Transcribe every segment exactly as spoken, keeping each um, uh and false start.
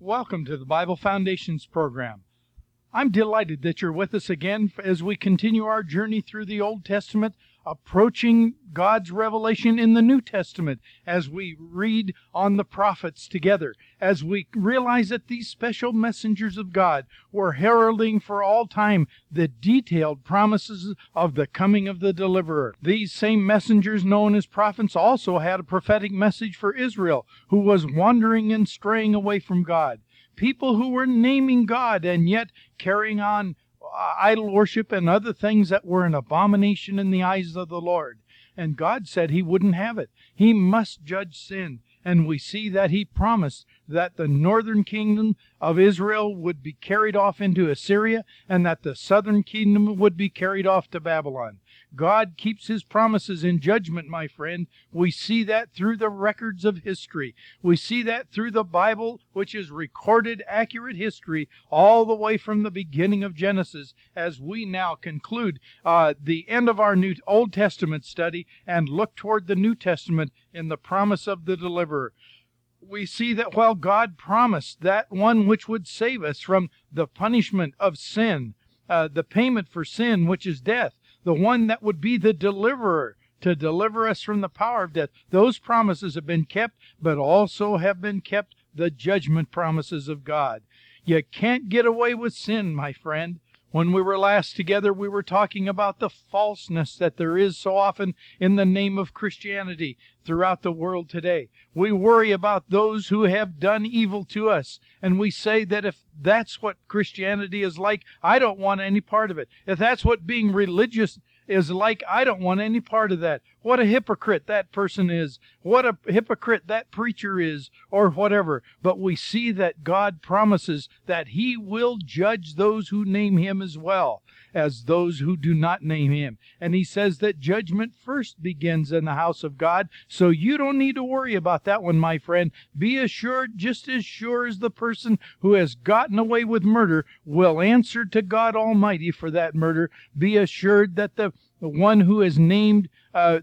Welcome to the Bible Foundations program. I'm delighted that you're with us again as we continue our journey through the Old Testament, approaching God's revelation in the New Testament as we read on the prophets together, as we realize that these special messengers of God were heralding for all time the detailed promises of the coming of the deliverer. These same messengers, known as prophets, also had a prophetic message for Israel, who was wandering and straying away from God. People who were naming God and yet carrying on idol worship and other things that were an abomination in the eyes of the Lord. And God said He wouldn't have it. He must judge sin. And we see that He promised that the northern kingdom of Israel would be carried off into Assyria and that the southern kingdom would be carried off to Babylon. God keeps His promises in judgment, my friend. We see that through the records of history. We see that through the Bible, which is recorded, accurate history, all the way from the beginning of Genesis, as we now conclude uh, the end of our New Old Testament study and look toward the New Testament in the promise of the deliverer. We see that while God promised that one which would save us from the punishment of sin, uh, the payment for sin, which is death, the one that would be the deliverer to deliver us from the power of death. Those promises have been kept, but also have been kept the judgment promises of God. You can't get away with sin, my friend. When we were last together, we were talking about the falseness that there is so often in the name of Christianity throughout the world today. We worry about those who have done evil to us, and we say that if that's what Christianity is like, I don't want any part of it. If that's what being religious is like, I don't want any part of that. What a hypocrite that person is. What a hypocrite that preacher is, or whatever. But we see that God promises that He will judge those who name Him as well as those who do not name Him. And He says that judgment first begins in the house of God, so you don't need to worry about that one, my friend. Be assured, just as sure as the person who has gotten away with murder will answer to God Almighty for that murder, be assured that the one who has named uh,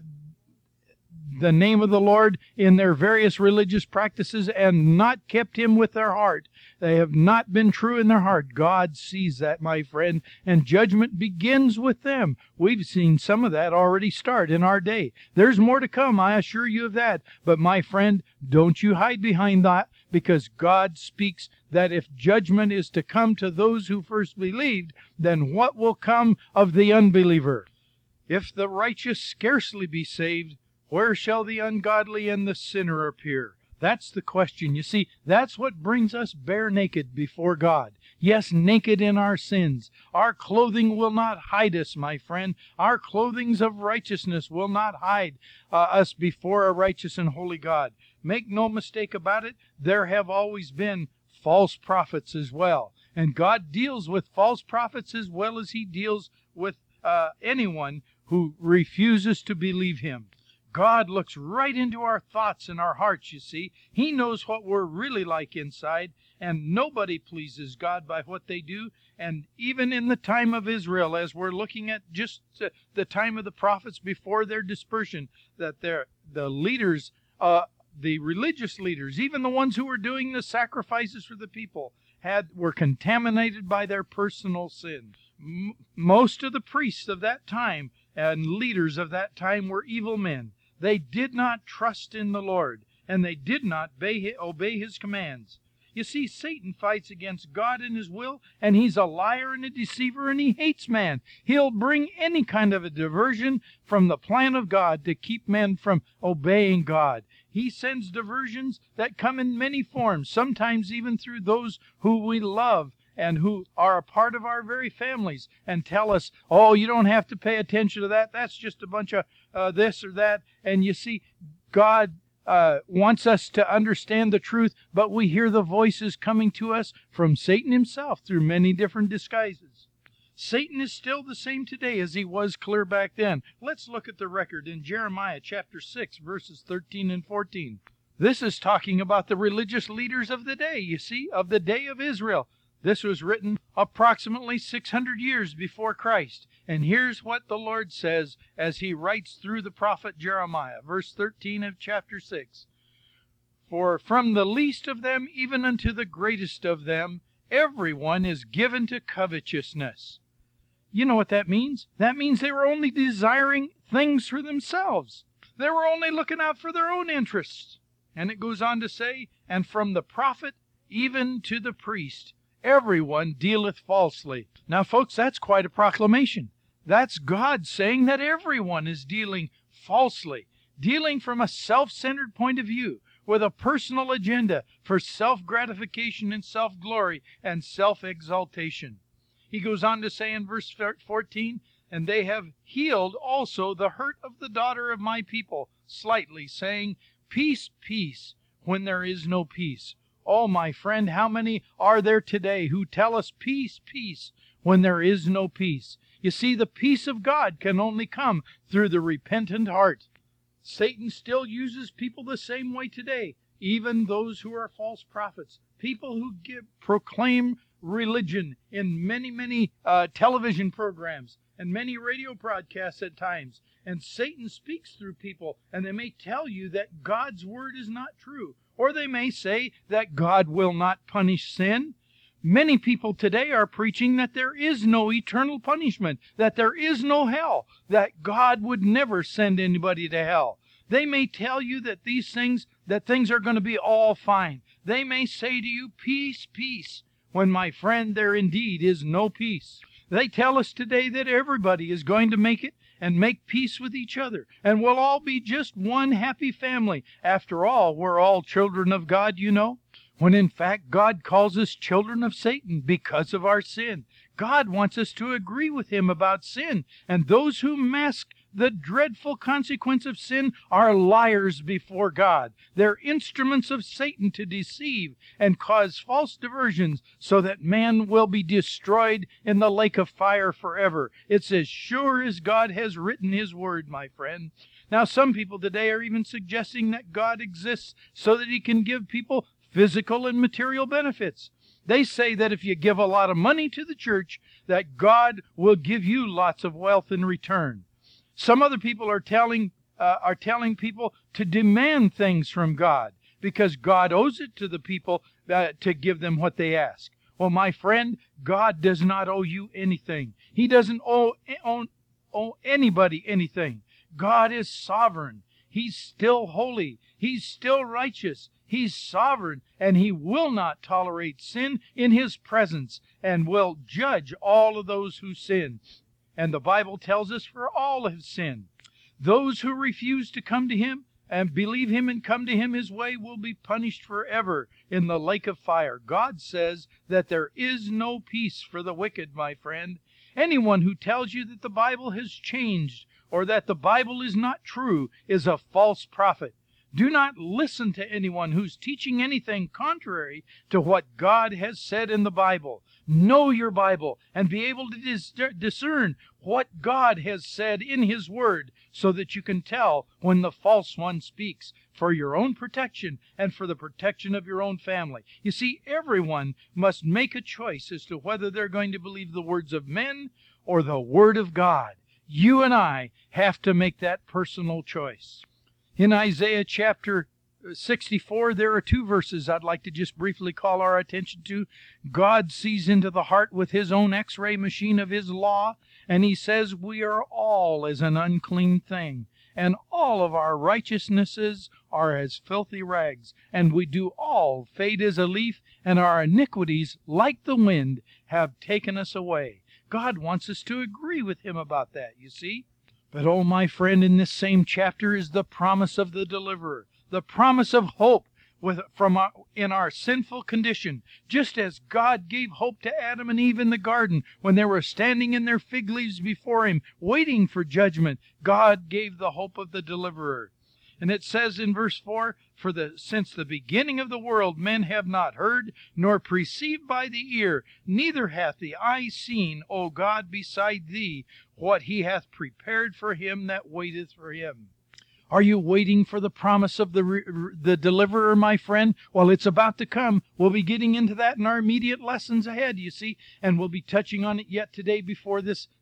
the name of the Lord in their various religious practices and not kept Him with their heart, they have not been true in their heart. God sees that, my friend, and judgment begins with them. We've seen some of that already start in our day. There's more to come, I assure you of that. But my friend, don't you hide behind that, because God speaks that if judgment is to come to those who first believed, then what will come of the unbeliever? If the righteous scarcely be saved, where shall the ungodly and the sinner appear? That's the question. You see, that's what brings us bare naked before God. Yes, naked in our sins. Our clothing will not hide us, my friend. Our clothings of righteousness will not hide uh, us before a righteous and holy God. Make no mistake about it, there have always been false prophets as well. And God deals with false prophets as well as He deals with uh, anyone who refuses to believe Him. God looks right into our thoughts and our hearts, you see. He knows what we're really like inside, and nobody pleases God by what they do. And even in the time of Israel, as we're looking at just the time of the prophets before their dispersion, that they're, the leaders, uh, the religious leaders, even the ones who were doing the sacrifices for the people, had were contaminated by their personal sins. M- most of the priests of that time and leaders of that time were evil men. They did not trust in the Lord, and they did not obey His commands. You see, Satan fights against God and His will, and he's a liar and a deceiver, and he hates man. He'll bring any kind of a diversion from the plan of God to keep men from obeying God. He sends diversions that come in many forms, sometimes even through those who we love and who are a part of our very families, and tell us, oh, you don't have to pay attention to that. That's just a bunch of uh, this or that. And you see, God uh, wants us to understand the truth, but we hear the voices coming to us from Satan himself through many different disguises. Satan is still the same today as he was clear back then. Let's look at the record in Jeremiah chapter six, verses thirteen and fourteen. This is talking about the religious leaders of the day, you see, of the day of Israel. This was written approximately six hundred years before Christ. And here's what the Lord says as He writes through the prophet Jeremiah, verse thirteen of chapter six. For from the least of them even unto the greatest of them, everyone is given to covetousness. You know what that means? That means they were only desiring things for themselves. They were only looking out for their own interests. And it goes on to say, and from the prophet even to the priest, everyone dealeth falsely. Now, folks, that's quite a proclamation. That's God saying that everyone is dealing falsely, dealing from a self-centered point of view, with a personal agenda for self-gratification and self-glory and self-exaltation. He goes on to say in verse fourteen, and they have healed also the hurt of the daughter of my people slightly, saying, peace, peace, when there is no peace. Oh, my friend, how many are there today who tell us peace, peace, when there is no peace? You see, the peace of God can only come through the repentant heart. Satan still uses people the same way today, even those who are false prophets, people who give, proclaim religion in many, many uh, television programs and many radio broadcasts at times. And Satan speaks through people, and they may tell you that God's word is not true, or they may say that God will not punish sin. Many people today are preaching that there is no eternal punishment, that there is no hell, that God would never send anybody to hell. They may tell you that these things, that things are going to be all fine. They may say to you, peace, peace, when, my friend, there indeed is no peace. They tell us today that everybody is going to make it and make peace with each other, and we'll all be just one happy family. After all, we're all children of God, you know. When in fact God calls us children of Satan because of our sin. God wants us to agree with Him about sin, and those who mask the dreadful consequence of sin are liars before God. They're instruments of Satan to deceive and cause false diversions so that man will be destroyed in the lake of fire forever. It's as sure as God has written His word, my friend. Now, some people today are even suggesting that God exists so that He can give people physical and material benefits. They say that if you give a lot of money to the church, that God will give you lots of wealth in return. Some other people are telling uh, are telling people to demand things from God because God owes it to the people uh, to give them what they ask. Well, my friend, God does not owe you anything. He doesn't owe, owe, owe anybody anything. God is sovereign. He's still holy. He's still righteous. He's sovereign, and He will not tolerate sin in His presence and will judge all of those who sin. And the Bible tells us, for all have sinned. Those who refuse to come to Him and believe Him and come to Him His way will be punished forever in the lake of fire. God says that there is no peace for the wicked, my friend. Anyone who tells you that the Bible has changed or that the Bible is not true is a false prophet. Do not listen to anyone who's teaching anything contrary to what God has said in the Bible. Know your Bible and be able to dis- discern what God has said in His Word so that you can tell when the false one speaks for your own protection and for the protection of your own family. You see, everyone must make a choice as to whether they're going to believe the words of men or the Word of God. You and I have to make that personal choice. In Isaiah chapter sixty-four, there are two verses I'd like to just briefly call our attention to. God sees into the heart with His own x-ray machine of His law, and He says, we are all as an unclean thing, and all of our righteousnesses are as filthy rags, and we do all fade as a leaf, and our iniquities, like the wind, have taken us away. God wants us to agree with Him about that, you see. But, oh, my friend, in this same chapter is the promise of the deliverer, the promise of hope with, from our, in our sinful condition, just as God gave hope to Adam and Eve in the garden when they were standing in their fig leaves before Him, waiting for judgment. God gave the hope of the deliverer. And it says in verse four, For the since the beginning of the world men have not heard, nor perceived by the ear, neither hath the eye seen, O God, beside Thee, what He hath prepared for him that waiteth for Him. Are you waiting for the promise of the, the deliverer, my friend? Well, it's about to come. We'll be getting into that in our immediate lessons ahead, you see, and we'll be touching on it yet today before this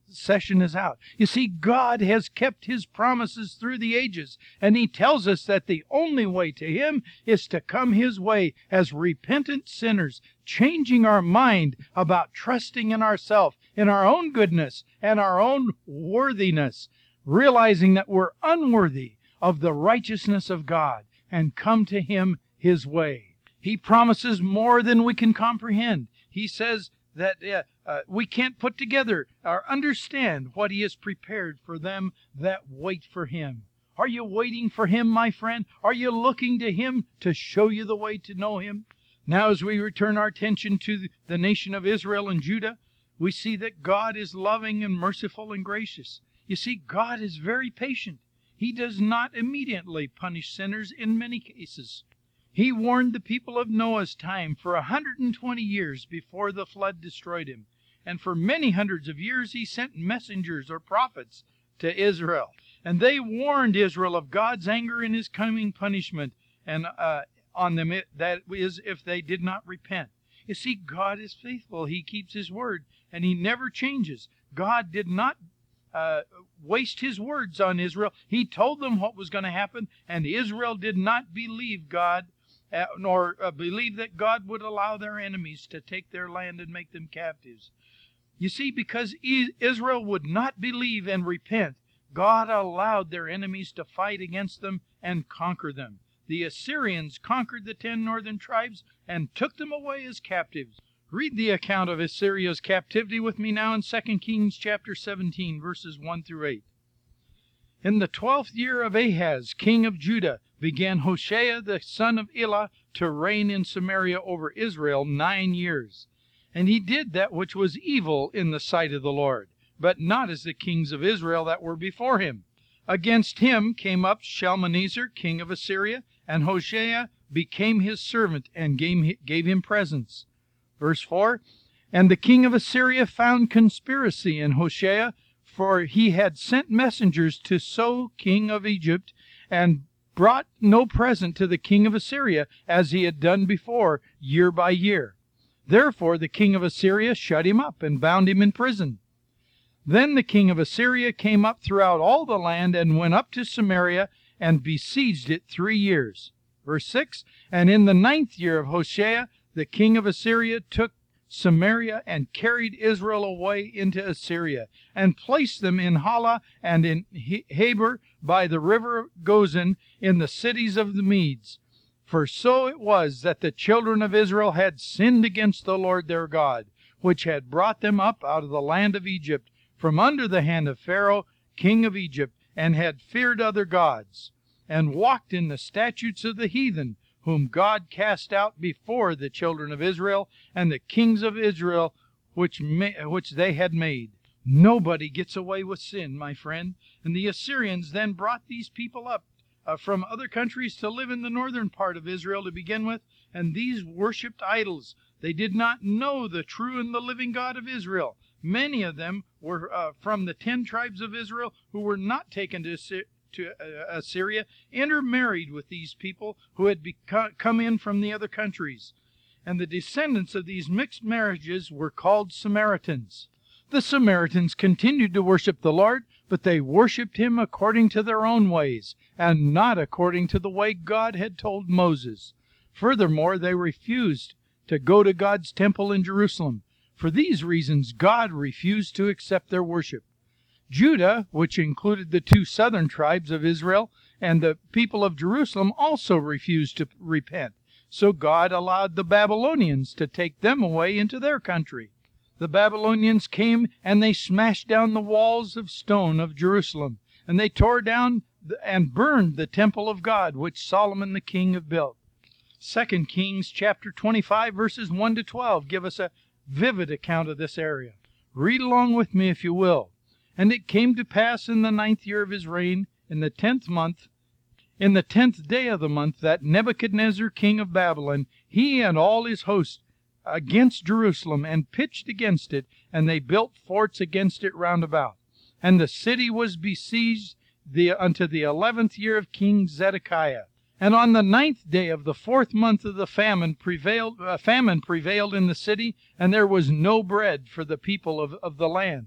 session is out. You see, God has kept His promises through the ages, and He tells us that the only way to Him is to come His way as repentant sinners, changing our mind about trusting in ourselves, in our own goodness and our own worthiness, realizing that we're unworthy of the righteousness of God, and come to Him His way. He promises more than we can comprehend. He says that uh, uh, we can't put together or understand what He has prepared for them that wait for Him. Are you waiting for Him, my friend? Are you looking to Him to show you the way to know Him? Now, as we return our attention to the nation of Israel and Judah, we see that God is loving and merciful and gracious. You see, God is very patient. He does not immediately punish sinners in many cases. He warned the people of Noah's time for a hundred and twenty years before the flood destroyed him. And for many hundreds of years He sent messengers or prophets to Israel. And they warned Israel of God's anger and His coming punishment and uh, on them, that is, if they did not repent. You see, God is faithful. He keeps His word, and He never changes. God did not uh, waste His words on Israel. He told them what was going to happen, and Israel did not believe God, uh, nor uh, believe that God would allow their enemies to take their land and make them captives. You see, because Israel would not believe and repent, God allowed their enemies to fight against them and conquer them. The Assyrians conquered the ten northern tribes and took them away as captives. Read the account of Assyria's captivity with me now in Second Kings chapter seventeen, verses one through eight. In the twelfth year of Ahaz, king of Judah, began Hoshea the son of Elah to reign in Samaria over Israel nine years. And he did that which was evil in the sight of the Lord, but not as the kings of Israel that were before him. Against him came up Shalmaneser, king of Assyria, and Hoshea became his servant and gave him presents. Verse four, and the king of Assyria found conspiracy in Hoshea, for he had sent messengers to So, king of Egypt, and brought no present to the king of Assyria, as he had done before, year by year. Therefore the king of Assyria shut him up and bound him in prison. Then the king of Assyria came up throughout all the land and went up to Samaria and besieged it three years. Verse six, and in the ninth year of Hoshea, the king of Assyria took Samaria and carried Israel away into Assyria, and placed them in Hala and in Habor by the river Gozan, in the cities of the Medes. For so it was that the children of Israel had sinned against the Lord their God, which had brought them up out of the land of Egypt, from under the hand of Pharaoh, king of Egypt, and had feared other gods, and walked in the statutes of the heathen, whom God cast out before the children of Israel, and the kings of Israel, which ma- which they had made. Nobody gets away with sin, my friend. And the Assyrians then brought these people up uh, from other countries to live in the northern part of Israel to begin with, and these worshipped idols. They did not know the true and the living God of Israel. Many of them were uh, from the ten tribes of Israel who were not taken to, to uh, Assyria, intermarried with these people who had become, come in from the other countries. And the descendants of these mixed marriages were called Samaritans. The Samaritans continued to worship the Lord, but they worshipped Him according to their own ways, and not according to the way God had told Moses. Furthermore, they refused to go to God's temple in Jerusalem. For these reasons, God refused to accept their worship. Judah, which included the two southern tribes of Israel, and the people of Jerusalem, also refused to repent. So God allowed the Babylonians to take them away into their country. The Babylonians came and they smashed down the walls of stone of Jerusalem, and they tore down and burned the temple of God, which Solomon the king had built. Second Kings chapter twenty-five, verses one to twelve give us a vivid account of this area. Read along with me if you will. And it came to pass in the ninth year of his reign, in the tenth month, in the tenth day of the month, that Nebuchadnezzar king of Babylon, he and all his host, against Jerusalem, and pitched against it, and they built forts against it round about. And the city was besieged the, unto the eleventh year of King Zedekiah. And on the ninth day of the fourth month of the famine prevailed, uh, famine prevailed in the city, and there was no bread for the people of, of the land.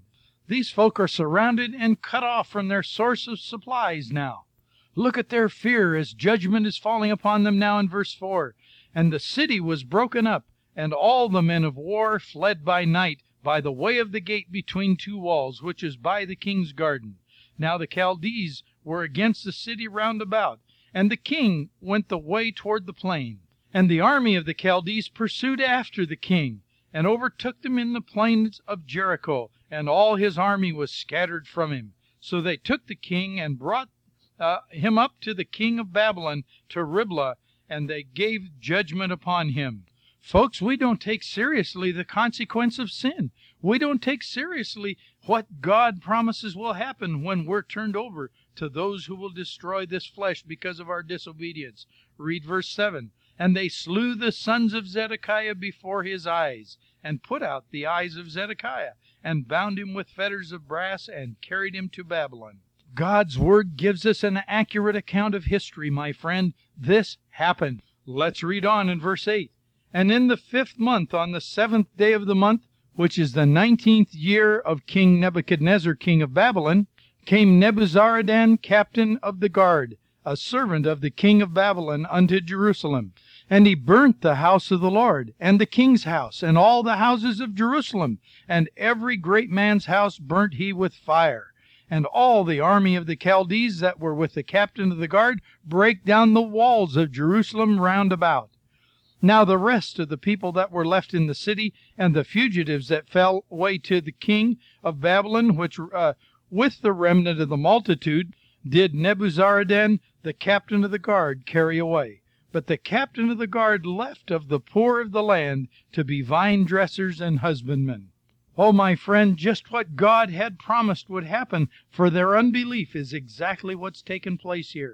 These folk are surrounded and cut off from their source of supplies now. Look at their fear as judgment is falling upon them now in verse four. And the city was broken up, and all the men of war fled by night by the way of the gate between two walls, which is by the king's garden. Now the Chaldees were against the city round about, and the king went the way toward the plain. And the army of the Chaldees pursued after the king, and overtook them in the plains of Jericho, and all his army was scattered from him. So they took the king and brought uh, him up to the king of Babylon, to Riblah, and they gave judgment upon him. Folks, we don't take seriously the consequence of sin. We don't take seriously what God promises will happen when we're turned over to those who will destroy this flesh because of our disobedience. Read verse seven. And they slew the sons of Zedekiah before his eyes, and put out the eyes of Zedekiah, and bound him with fetters of brass, and carried him to Babylon. God's Word gives us an accurate account of history, my friend. This happened. Let's read on in verse eight. And in the fifth month, on the seventh day of the month, which is the nineteenth year of King Nebuchadnezzar, king of Babylon, came Nebuzaradan, captain of the guard, a servant of the king of Babylon, unto Jerusalem. And he burnt the house of the Lord, and the king's house, and all the houses of Jerusalem, and every great man's house burnt he with fire. And all the army of the Chaldees that were with the captain of the guard brake down the walls of Jerusalem round about. Now the rest of the people that were left in the city, and the fugitives that fell away to the king of Babylon, which uh, with the remnant of the multitude, did Nebuzaradan, the captain of the guard, carry away. But the captain of the guard left of the poor of the land to be vine dressers and husbandmen. Oh, my friend, just what God had promised would happen for their unbelief is exactly what's taken place here.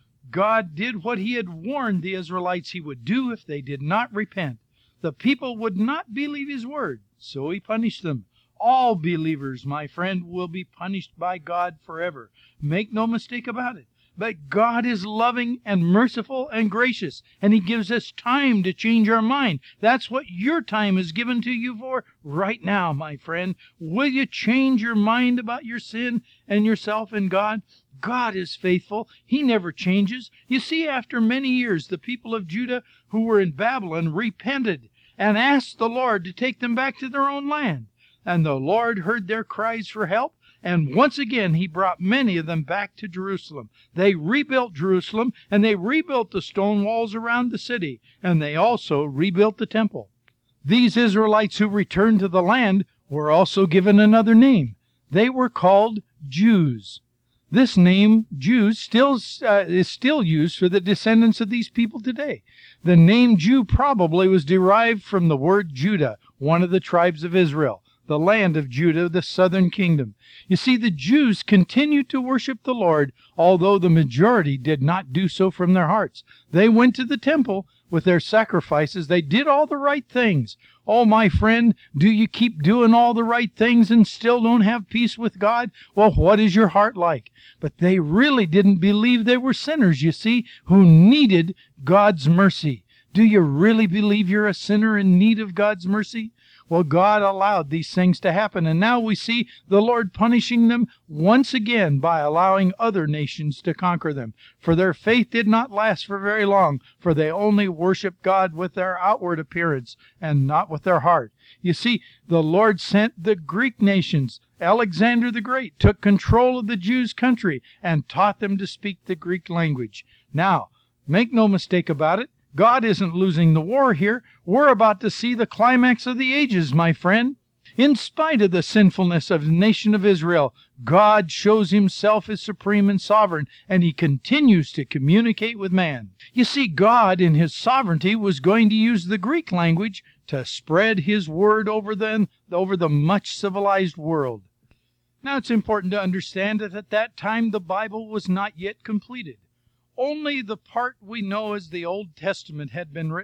God did what he had warned the Israelites he would do if they did not repent. The people would not believe his word, so he punished them. All believers, my friend, will be punished by God forever. Make no mistake about it. But God is loving and merciful and gracious, and he gives us time to change our mind. That's what your time is given to you for right now, my friend. Will you change your mind about your sin and yourself and God? God is faithful. He never changes. You see, after many years, the people of Judah who were in Babylon repented and asked the Lord to take them back to their own land. And the Lord heard their cries for help, and once again he brought many of them back to Jerusalem. They rebuilt Jerusalem, and they rebuilt the stone walls around the city, and they also rebuilt the temple. These Israelites who returned to the land were also given another name. They were called Jews. This name, Jews, still uh, is still used for the descendants of these people today. The name Jew probably was derived from the word Judah, one of the tribes of Israel, the land of Judah, the southern kingdom. You see, the Jews continued to worship the Lord, although the majority did not do so from their hearts. They went to the temple with their sacrifices. They did all the right things. Oh, my friend, do you keep doing all the right things and still don't have peace with God? Well, what is your heart like? But they really didn't believe they were sinners, you see, who needed God's mercy. Do you really believe you're a sinner in need of God's mercy? Well, God allowed these things to happen, and now we see the Lord punishing them once again by allowing other nations to conquer them. For their faith did not last for very long, for they only worshiped God with their outward appearance and not with their heart. You see, the Lord sent the Greek nations. Alexander the Great took control of the Jews' country and taught them to speak the Greek language. Now, make no mistake about it, God isn't losing the war here. We're about to see the climax of the ages, my friend. In spite of the sinfulness of the nation of Israel, God shows himself as supreme and sovereign, and he continues to communicate with man. You see, God in his sovereignty was going to use the Greek language to spread his word over the, over the much civilized world. Now, it's important to understand that at that time the Bible was not yet completed. Only the part we know as the Old Testament had been written,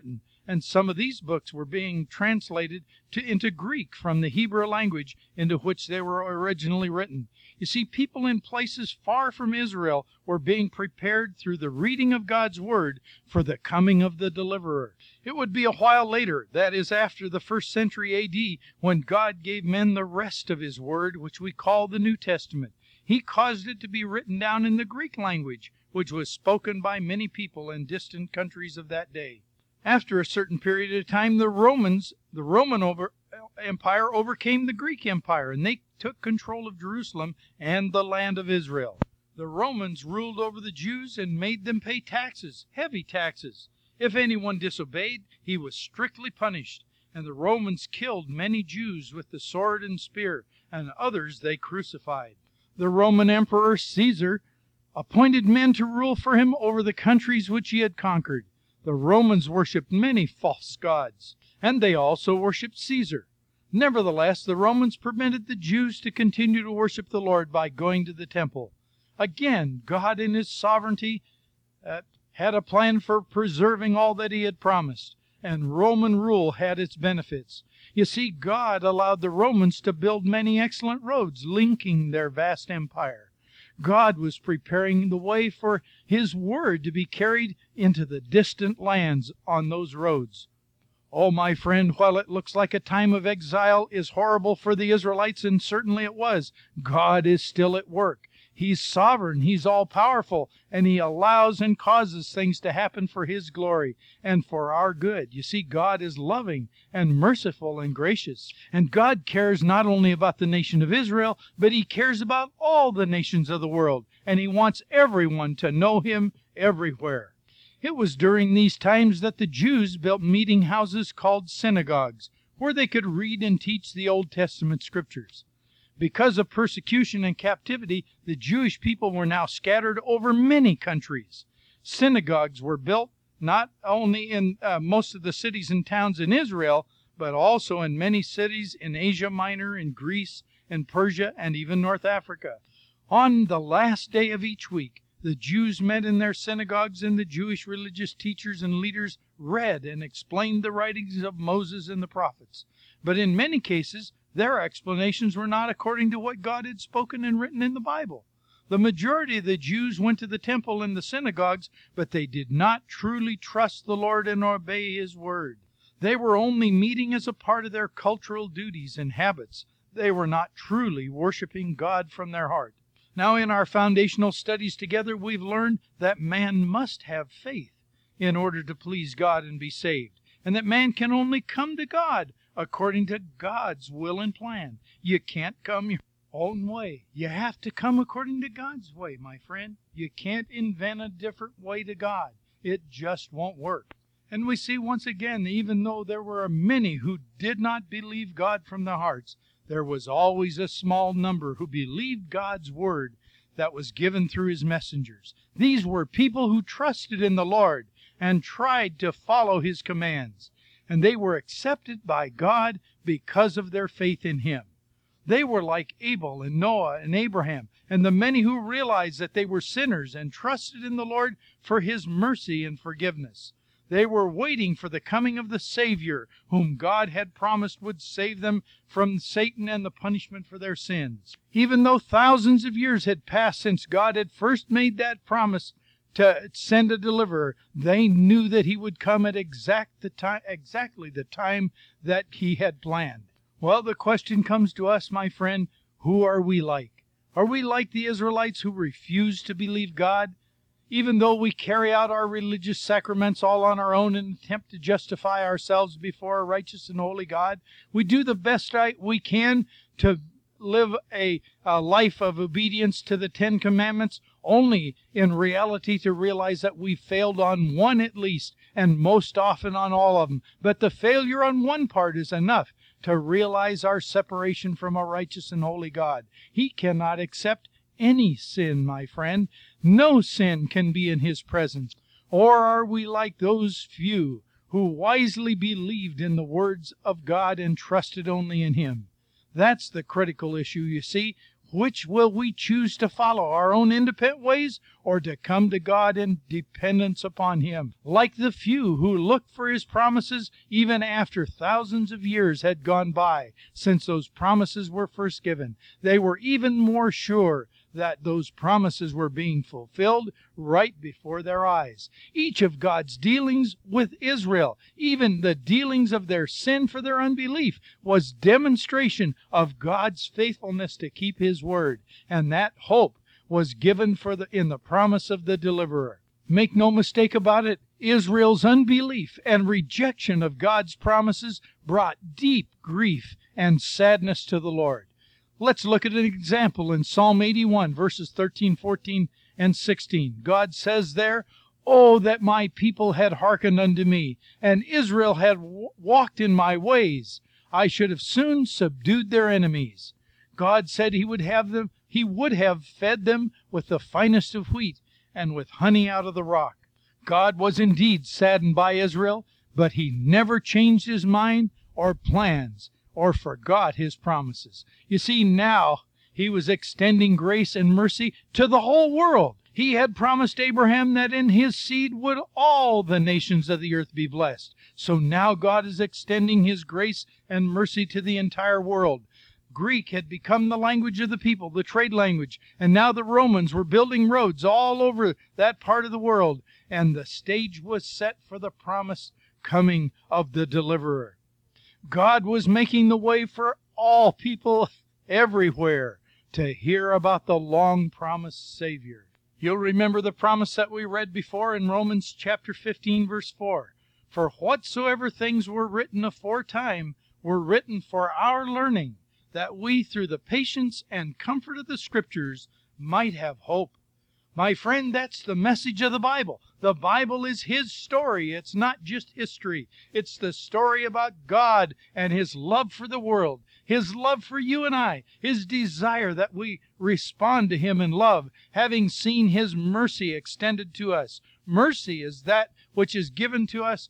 and some of these books were being translated to, into Greek from the Hebrew language into which they were originally written. You see, people in places far from Israel were being prepared through the reading of God's Word for the coming of the Deliverer. It would be a while later, that is after the first century A D, when God gave men the rest of His Word, which we call the New Testament. He caused it to be written down in the Greek language, which was spoken by many people in distant countries of that day. After a certain period of time, the Romans, the Roman over, Empire overcame the Greek Empire, and they took control of Jerusalem and the land of Israel. The Romans ruled over the Jews and made them pay taxes, heavy taxes. If anyone disobeyed, he was strictly punished, and the Romans killed many Jews with the sword and spear, and others they crucified. The Roman Emperor Caesar appointed men to rule for him over the countries which he had conquered. The Romans worshipped many false gods, and they also worshipped Caesar. Nevertheless, the Romans permitted the Jews to continue to worship the Lord by going to the temple. Again, God in His sovereignty uh, had a plan for preserving all that He had promised, and Roman rule had its benefits. You see, God allowed the Romans to build many excellent roads linking their vast empire. God was preparing the way for His Word to be carried into the distant lands on those roads. Oh, my friend, while it looks like a time of exile is horrible for the Israelites, and certainly it was, God is still at work. He's sovereign, He's all-powerful, and He allows and causes things to happen for His glory and for our good. You see, God is loving and merciful and gracious, and God cares not only about the nation of Israel, but He cares about all the nations of the world, and He wants everyone to know Him everywhere. It was during these times that the Jews built meeting houses called synagogues, where they could read and teach the Old Testament scriptures. Because of persecution and captivity, the Jewish people were now scattered over many countries. Synagogues were built not only in uh, most of the cities and towns in Israel, but also in many cities in Asia Minor, in Greece, in Persia, and even North Africa. On the last day of each week, the Jews met in their synagogues, and the Jewish religious teachers and leaders read and explained the writings of Moses and the prophets. But in many cases, their explanations were not according to what God had spoken and written in the Bible. The majority of the Jews went to the temple and the synagogues, but they did not truly trust the Lord and obey His word. They were only meeting as a part of their cultural duties and habits. They were not truly worshiping God from their heart. Now, in our foundational studies together, we've learned that man must have faith in order to please God and be saved, and that man can only come to God according to God's will and plan. You can't come your own way. You have to come according to God's way, my friend. You can't invent a different way to God. It just won't work. And we see once again, even though there were many who did not believe God from their hearts, there was always a small number who believed God's word that was given through His messengers. These were people who trusted in the Lord and tried to follow His commands, and they were accepted by God because of their faith in Him. They were like Abel and Noah and Abraham, and the many who realized that they were sinners and trusted in the Lord for His mercy and forgiveness. They were waiting for the coming of the Savior, whom God had promised would save them from Satan and the punishment for their sins. Even though thousands of years had passed since God had first made that promise to send a deliverer, they knew that He would come at exact the time, exactly the time that He had planned. Well, the question comes to us, my friend, who are we like? Are we like the Israelites who refused to believe God? Even though we carry out our religious sacraments all on our own and attempt to justify ourselves before a righteous and holy God, we do the best we can to live a, a life of obedience to the Ten Commandments, only in reality to realize that we failed on one at least, and most often on all of them. But the failure on one part is enough to realize our separation from a righteous and holy God. He cannot accept any sin, my friend. No sin can be in His presence. Or are we like those few who wisely believed in the words of God and trusted only in Him? That's the critical issue, you see. Which will we choose to follow, our own independent ways, or to come to God in dependence upon Him? Like the few who looked for His promises even after thousands of years had gone by since those promises were first given, they were even more sure that those promises were being fulfilled right before their eyes. Each of God's dealings with Israel, even the dealings of their sin for their unbelief, was demonstration of God's faithfulness to keep His word. And that hope was given for the, in the promise of the deliverer. Make no mistake about it, Israel's unbelief and rejection of God's promises brought deep grief and sadness to the Lord. Let's look at an example in Psalm eighty-one, verses thirteen, fourteen, and sixteen. God says there, "Oh, that my people had hearkened unto me, and Israel had w- walked in my ways. I should have soon subdued their enemies." God said He would have them, He would have fed them with the finest of wheat and with honey out of the rock. God was indeed saddened by Israel, but He never changed His mind or plans, or forgot His promises. You see, now He was extending grace and mercy to the whole world. He had promised Abraham that in his seed would all the nations of the earth be blessed. So now God is extending His grace and mercy to the entire world. Greek had become the language of the people, the trade language, and now the Romans were building roads all over that part of the world, and the stage was set for the promised coming of the deliverer. God was making the way for all people everywhere to hear about the long-promised Savior. You'll remember the promise that we read before in Romans chapter fifteen, verse four. "For whatsoever things were written aforetime were written for our learning, that we through the patience and comfort of the Scriptures might have hope." My friend, that's the message of the Bible. The Bible is His story. It's not just history. It's the story about God and His love for the world, His love for you and I, His desire that we respond to Him in love, having seen His mercy extended to us. Mercy is that which is given to us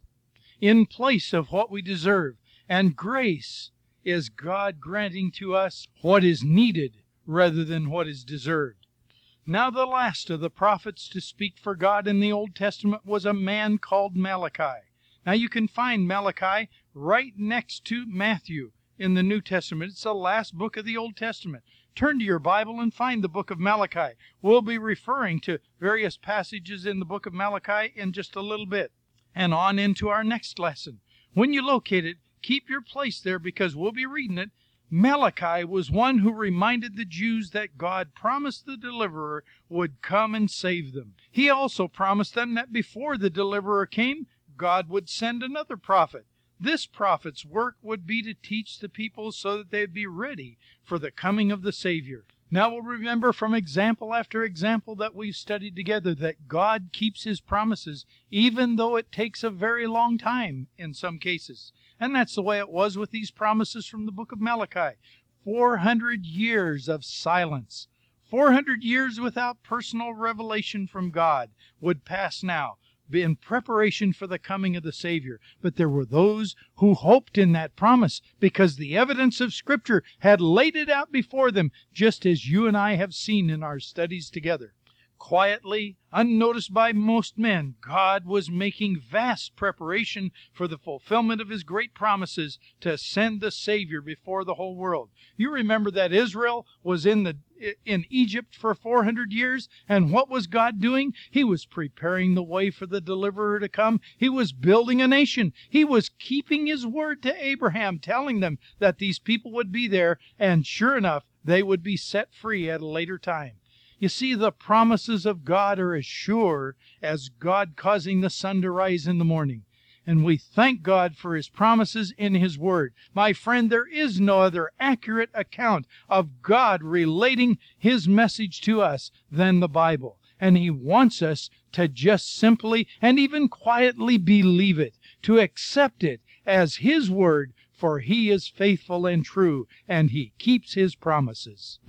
in place of what we deserve, and grace is God granting to us what is needed rather than what is deserved. Now the last of the prophets to speak for God in the Old Testament was a man called Malachi. Now you can find Malachi right next to Matthew in the New Testament. It's the last book of the Old Testament. Turn to your Bible and find the book of Malachi. We'll be referring to various passages in the book of Malachi in just a little bit, and on into our next lesson. When you locate it, keep your place there because we'll be reading it. Malachi was one who reminded the Jews that God promised the deliverer would come and save them. He also promised them that before the deliverer came, God would send another prophet. This prophet's work would be to teach the people so that they'd be ready for the coming of the Savior. Now we'll remember from example after example that we've studied together that God keeps His promises even though it takes a very long time in some cases. And that's the way it was with these promises from the book of Malachi. four hundred years of silence, four hundred years without personal revelation from God would pass now in preparation for the coming of the Savior. But there were those who hoped in that promise because the evidence of Scripture had laid it out before them, just as you and I have seen in our studies together. Quietly, unnoticed by most men, God was making vast preparation for the fulfillment of His great promises to send the Savior before the whole world. You remember that Israel was in the in Egypt for four hundred years, and what was God doing? He was preparing the way for the deliverer to come. He was building a nation. He was keeping His word to Abraham, telling them that these people would be there, and sure enough, they would be set free at a later time. You see, the promises of God are as sure as God causing the sun to rise in the morning. And we thank God for His promises in His Word. My friend, there is no other accurate account of God relating His message to us than the Bible. And He wants us to just simply and even quietly believe it, to accept it as His Word, for He is faithful and true, and He keeps His promises.